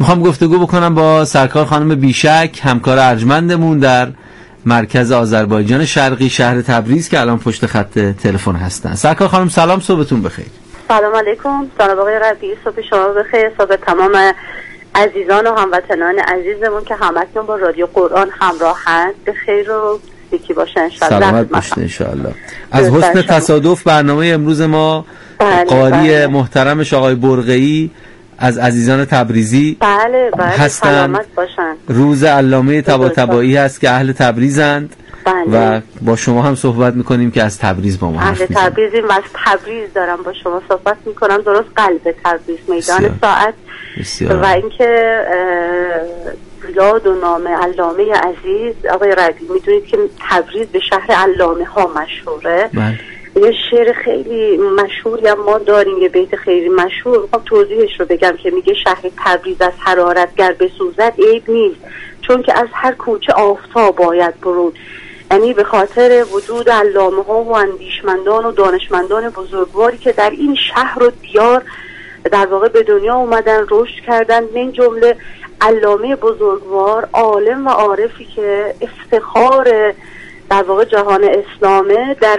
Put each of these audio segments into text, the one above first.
میخوام گفتگو بکنم با سرکار خانم بیشک، همکار ارجمندمون در مرکز آذربایجان شرقی شهر تبریز که الان پشت خط تلفن هستن. سرکار خانم سلام، صبحتون بخیر. سلام علیکم، جناب آقای ربیعی، صبح شما بخیر، صبح تمام عزیزان و هموطنان عزیزمون که همکنون با رادیو قرآن همراهند به خیر و یکی باشن انشاءالله. سلامت باشین انشاءالله. از حسن تصادف برنامه امروز ما قاری محترمش آقای برقعی از عزیزان تبریزی هستن. سلامت باشن. روز علامه طباطبایی هست که اهل تبریزند و با شما هم صحبت میکنیم که از تبریز با ما حرف میزنیم. اهل تبریزیم و از تبریز دارم با شما صحبت میکنم، درست قلب تبریز، میدان ساعت. و اینکه یاد و نام علامه عزیز آقای ربیعی، میدونید که تبریز به شهر علامه ها مشهوره. یه شعر خیلی مشهوری هم ما داریم، یه بیت خیلی مشهور، میخوام توضیحش رو بگم که میگه شهر تبریز از حرارت گر بسوزد عیب نیست، چون که از هر کوچه آفتاب باید برود. یعنی به خاطر وجود علامه ها و اندیشمندان و دانشمندان بزرگواری که در این شهر و دیار در واقع به دنیا اومدن، رشد کردن، من جمله علامه بزرگوار، عالم و عارفی که افتخار در واقع جهان اسلامه، در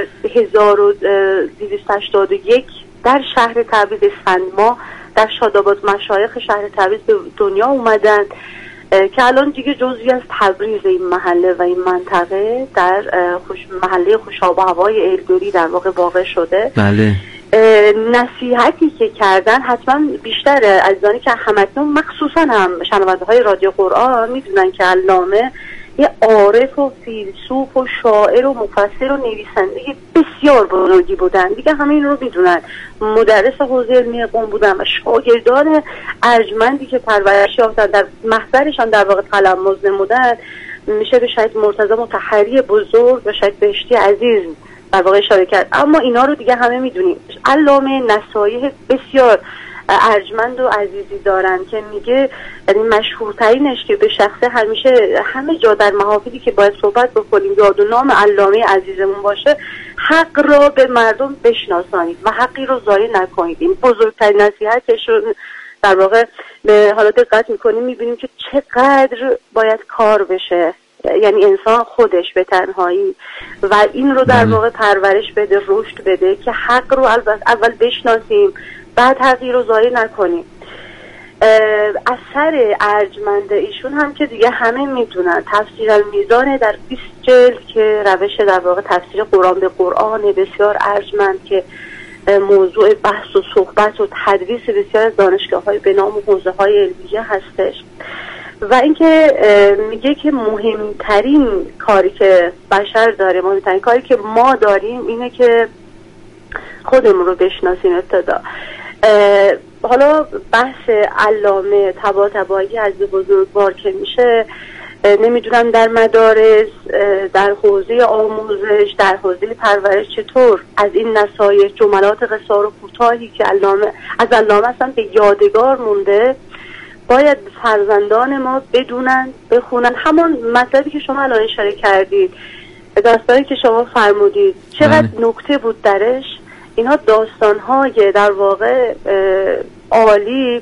1281 در شهر تبریز اسفندماه در شاداباد مشایخ شهر تبریز به دنیا اومدن که الان دیگه جزئی از تبریز این محله و این منطقه در محله خوشاب و هوای ایلگوری در واقع واقع شده. بله. نصیحتی که کردن حتما بیشتر عزیزانی که همکنون مخصوصا هم شنونده های رادیو قرآن میدونن که علامه یه عارف و فیلسوف و شاعر و مفسر و نویسنده بسیار بزرگی بودن، دیگه همه این رو میدونن. مدرس حوزه علمی قم بودن و شاگردان ارجمندی که پرورش یافتن در محضرشان در واقع تلمذ نمودن میشه به شهید مرتضی مطهری بزرگ و شهید بهشتی عزیز در واقع اشاره کرد. اما اینا رو دیگه همه میدونیم. علامه نصایح بسیار ارجمند و عزیزی دارن که میگه، یعنی مشهورترینش که به شخصه همیشه همه جا در محافلی که باید صحبت بکنیم یاد و نام علامه عزیزمون باشه، حق را به مردم بشناسانید و حقی رو ضایع نکنید. این بزرگترین نصیحتشون در واقع به حالا دقت میکنیم میبینیم که چقدر باید کار بشه، یعنی انسان خودش به تنهایی و این رو در واقع پرورش بده، رشد بده که حق رو اول بشناسیم، بعد حقی رو ضایع نکنیم. اثر ارجمند ایشون هم که دیگه همه میدونن، تفسیر المیزان در 20 جلد که روش در واقع تفسیر قرآن به قرآن بسیار ارجمند که موضوع بحث و صحبت و تدریس بسیار از دانشگاه‌های به نام حوزه‌های علمیه هستش. و اینکه میگه که مهمترین کاری که بشر داره، مهمترین کاری که ما داریم اینه که خودمون رو بشناسیم ابتدا. حالا بحث علامه طباطبایی از بزرگوار که میشه، نمیدونم در مدارس، در حوزه آموزش، در حوزه پرورش چطور از این نصایح، جملات قصار و کوتاهی که از علامه اصلا به یادگار مونده باید فرزندان ما بدونن، بخونن. همون مطلبی که شما الان اشاره کردید، داستانی که شما فرمودید چقدر نکته بود درش. اینها داستان‌های در واقع عالی،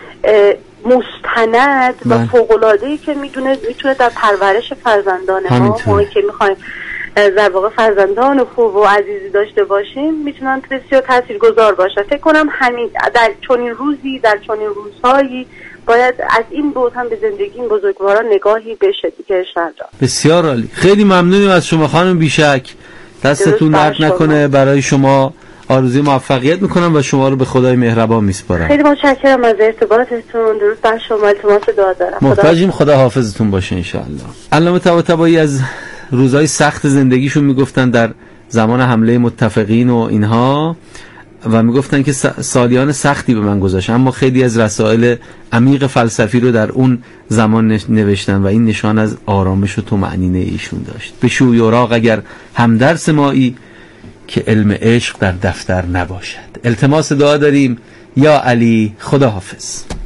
مستند و فوق‌العاده‌ای که میتونه در پرورش فرزندان ما که میخوایم در واقع فرزندان خوب و عزیزی داشته باشیم میتونن بسیار تاثیرگذار باشن. فکر کنم همین در چنین روزی، در چنین روزهایی باید از این بود هم به زندگی این بزرگواران نگاهی بشه دیگه. بسیار عالی، خیلی ممنونیم از شما خانم بیشک، دستتون درد نکنه. برای شما آرزوی موفقیت میکنم و شما رو به خدای مهربان میسپارم. خیلی متشکرم از ارتباطتون. درود بر شما، التماس دعا دارم. محتاجیم، خدا حافظتون باشه ان شاء الله. علامه طباطبایی از روزهای سخت زندگیشون میگفتن در زمان حمله متفقین و اینها، و میگفتن که سالیان سختی به من گذاشت، اما خیلی از رسائل عمیق فلسفی رو در اون زمان نوشتن و این نشان از آرامش و طمأنینه ایشون داشت. به شوی اوراق اگر همدرس مایی که علم عشق در دفتر نباشد. التماس دعا داریم. یا علی، خدا حافظ.